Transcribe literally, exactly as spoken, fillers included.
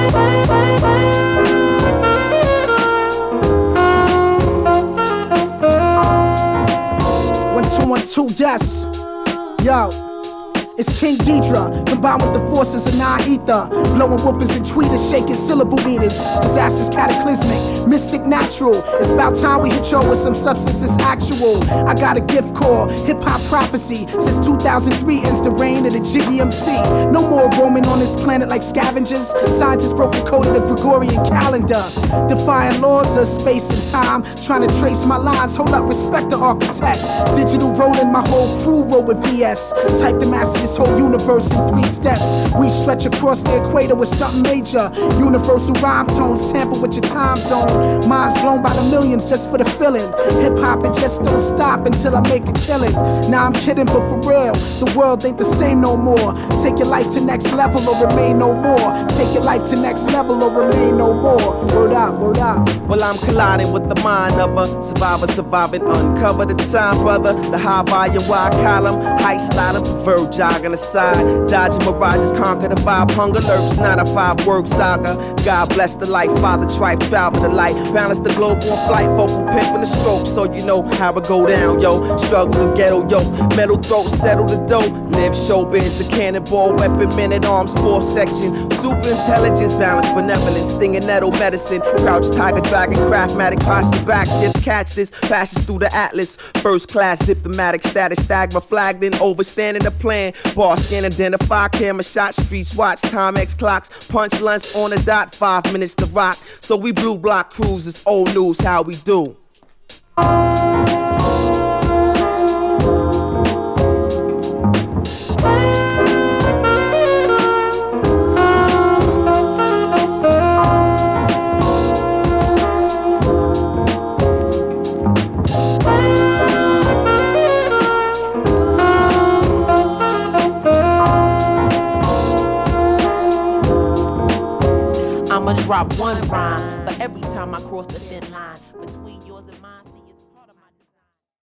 One, two, one, two, yes. Yo. It's King Ghidra, combined with the forces of non-ether. Blowing woofers and tweeters, shaking syllable meters. Disasters cataclysmic, mystic natural. It's about time we hit y'all with some substance that's actual. I got a gift called hip-hop prophecy. Since two thousand three ends the reign of the Jiggy M C. No more roaming on this planet like scavengers. Scientists broke the code of the Gregorian calendar. Defying laws of space and time. Trying to trace my lines, hold up, respect the architect. Digital rolling, my whole crew roll with V S. Type to master this whole universe in three steps. We stretch across the equator with something major. Universal rhyme tones tamper with your time zone. Minds blown by the millions just for the feeling. Hip hop, it just don't stop until I make a killing. Nah, I'm kidding, but for real, the world ain't the same no more. Take your life to next level or remain no more. Take your life to next level or remain no more. Word up, word up. Well, I'm colliding with the mind of a survivor, surviving, uncover the time, brother. The high volume, wide column, high sliding, preferred jogging aside. Dodging mirages, conquer the vibe, hunger lurks, nine to five work saga. God bless the life, father trife, travel the light. Balance the globe on flight, vocal pimping the stroke, so you know how it go down, yo. Struggle with ghetto, yo. Metal throat, settle the dough. Live showbiz, the cannonball, weapon, men at arms, four section. Super intelligence, balance, benevolence, stinging nettle medicine. Crouch, tiger, dragon, craftmatic, posture, back, shift, catch this. Passes through the atlas. First class, diplomatic status, stagma, flagged in, overstanding the plan. Bar scan, identify, camera shot, streets watch, time X clocks. Punch lunch on the dot, five minutes to rock. So we blue block cruisers, old news, how we do. I'ma drop one rhyme, but every time I cross the thin line between